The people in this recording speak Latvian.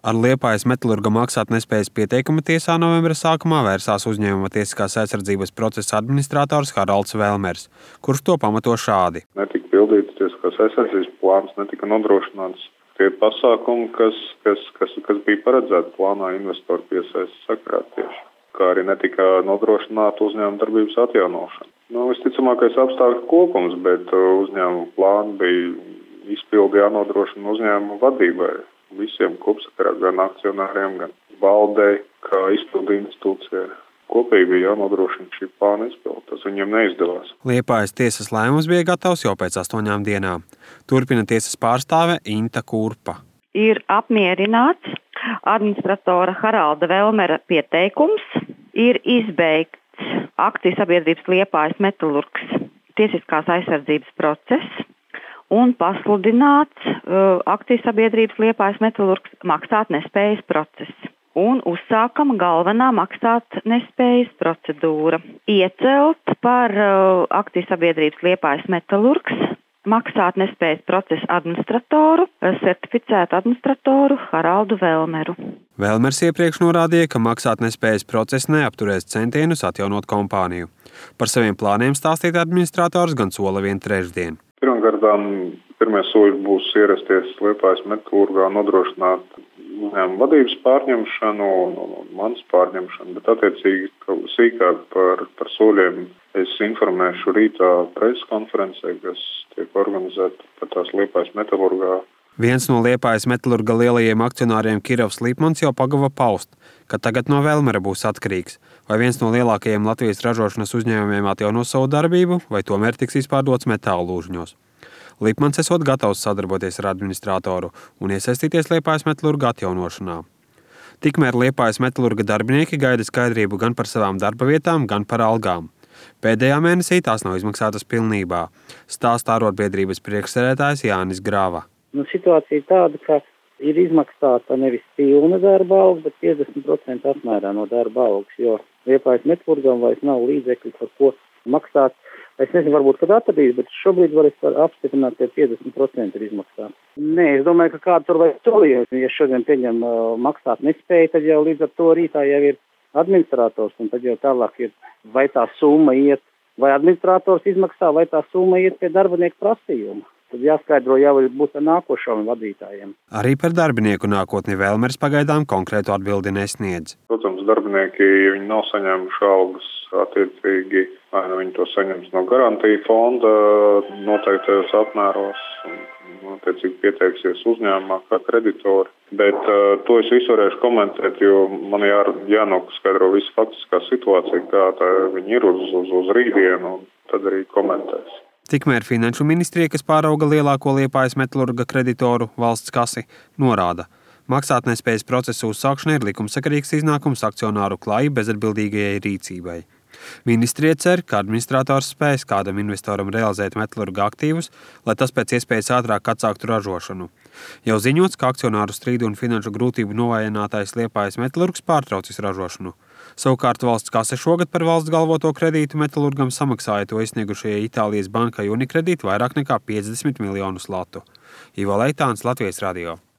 Ar Liepājas metalurga maksātnespējas pieteikuma tiesā novembra sākumā vērsās uzņēmuma tiesiskās aizsardzības procesa administrators Haralds Velmers, kurš to pamato šādi. Netika pildīts tiesiskās aizsardzības plāns, netika nodrošināts tie pasākumi, kas bija paredzēti plānā investoru piesaistes sakarā tieši, kā arī netika nodrošināta uzņēmuma darbības atjaunošana. Visticamākais apstākļu kopums, bet uzņēmuma plāni bija izpildi jānodrošina uzņēmuma vadībai. Visiem kopsakarā, gan akcionāriem, gan valdei, kā izpildu institūcijai. Kopīgi bija jānodrošina šī plāna izpilde. Tas viņiem neizdevās. Liepājas tiesas lēmums bija gatavs jau pēc 8 dienām. Turpina tiesas pārstāve Inta Kurpa. Ir apmierināts administratora Haralda Velmera pieteikums. Ir izbeigts akciju sabiedrības Liepājas metalurgs tiesiskās aizsardzības process. Un pasludināts akciju sabiedrības Liepājas metalurgs maksātnespējas process. Un uzsākama galvenā maksātnespējas procedūra. Iecelt par akciju sabiedrības Liepājas metalurgs maksātnespējas procesa administratoru, certificētu administratoru Haraldu Velmeru. Velmers iepriekš norādīja, ka maksātnespējas process neapturēs centienus atjaunot kompāniju. Par saviem plāniem stāstīt administrators gan sola vien trešdien. Pirmkārtām, pirmie soļi būs ierasties Liepājas metalurgā, nodrošināt uzņēmuma vadības pārņemšanu un manas pārņemšanu, bet attiecīgi sīkāk par soļiem es informēšu rītā preses konferencē, kas tiek organizēta par tās Liepājas metalurgā. Viens no Liepājas metalurga lielajiem akcionāriem Kirovs Lipmans jau pagava paust, ka tagad no Velmera būs atkarīgs, vai viens no lielākajiem Latvijas ražošanas uzņēmumiem atjaunos savu darbību, vai tomēr tiks izpārdots metālu lūžņos. Lipmans esot gatavs sadarboties ar administratoru un iesaistīties Liepājas metalurga atjaunošanā. Tikmēr Liepājas metalurga darbinieki gaida skaidrību gan par savām darba vietām, gan par algām. Pēdējā mēnesī tās nav izmaksātas pilnībā, stāsta arotbiedrības priekšsēdētājs Jānis Grava. Situācija ir tāda, ka ir izmaksāta nevis pilna darba alga, bet 50% apmērā no darba algas, jo Liepājas metalurgam vairs nav līdzekļu, par ko maksāt. Es nezinu, varbūt, kad atradīs, bet šobrīd var apstiprināt, ka 50% ir izmaksāta. Nē, es domāju, ka kādu tur vajag solīt. Ja šodien pieņem maksāt nespēju, tad jau līdz ar to rītā jau ir administrators, un tad jau tālāk ir, vai tā summa iet, vai administrators izmaksā, vai tā summa iet pie darbinieku prasījuma. Tad jāskaidro jau būt ar nākošiem vadītājiem. Arī par darbinieku nākotni Velmers pagaidām konkrētu atbildi nesniedz. Protams, darbinieki, ja viņi nav saņēmuši algas, attiecīgi, vai viņi to saņems no garantija fonda noteiktajos apmēros, un attiecīgi pieteiksies uzņēmumā kā kreditori. Bet to es visu varēšu komentēt, jo man jānoskaidro visa faktiskā situācija, kā tā viņi ir uz rītdienu, un tad arī komentēs. Tikmēr Finanšu ministrija, kas pārauga lielāko Liepājas metalurga kreditoru valsts kasi, norāda, maksātnespējas procesa uzsākšana ir likumsakarīgs iznākums akcionāru klāja bezatbildīgajai rīcībai. Ministrija cer, ka administrators spēs kādam investoram realizēt metalurga aktīvus, lai tas pēc iespējas ātrāk atsāktu ražošanu. Jau ziņots, ka akcionāru strīdu un finanšu grūtību novājinātais Liepājas metalurgs pārtraucis ražošanu. Savukārt valsts kase šogad par valsts galvoto kredītu metalurgam samaksāja to izsniegušajai Itālijas bankai Unicredit vairāk nekā 50 miljonus latu. Ivo Leitāns, Latvijas radio.